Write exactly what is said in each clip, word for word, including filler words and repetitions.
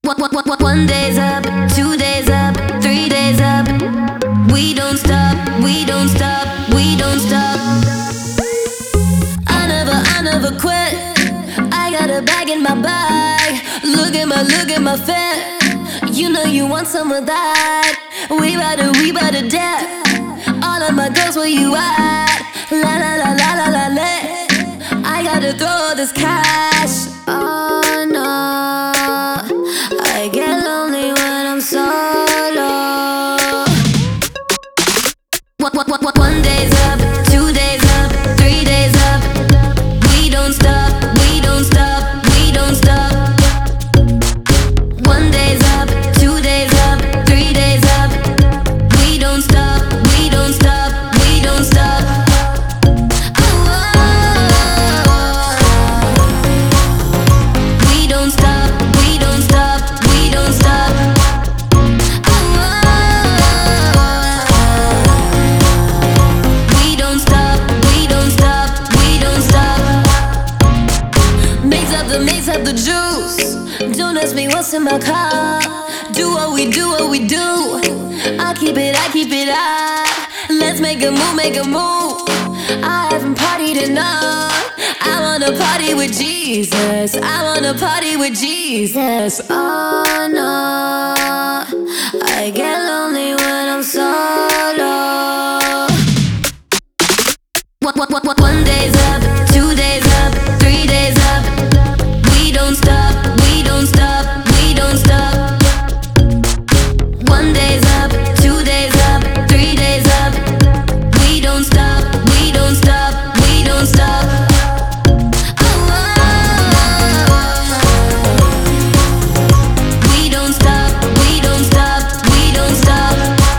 One day's up, two days up, three days up. We don't stop, we don't stop, we don't stop. I never, I never quit. I got a bag in my bag. Look at my, look at my fit. You know you want some of that. We bout to, we bout to dip. All of my girls, where you at? La la la la la la la. I gotta throw all this cash. Oh no, I get lonely when I'm solo. One day's up, two days up, three days up. We don't stop, we don't stop, we don't stop. One day's up, two days up, three days up. We don't stop, we don't stop, we don't stop. Oh, we don't stop, we don't stop, we don't stop. We don't stop, we don't stop, we don't stop. Mix up the, mix up the juice. Don't ask me what's in my car. Do what we do, what we do. I keep it, I keep it up. Let's make a move, make a move. I haven't partied enough. I wanna party with Jesus. I wanna party with Jesus. Oh no, I get lonely when I'm solo. One day's up, two days up, three days up. We don't stop, we don't stop, we don't stop. One day's up, two days up, three days up. We don't stop, we don't stop, we don't stop. Oh, we don't stop, we don't stop, we don't stop.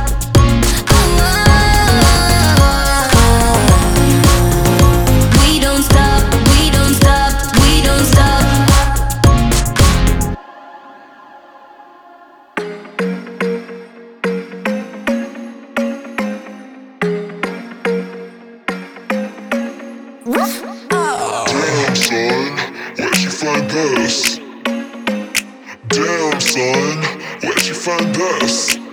We don't stop, we don't stop, we don't stop. Damn, son, where'd you find this? Damn, son, where'd you find this?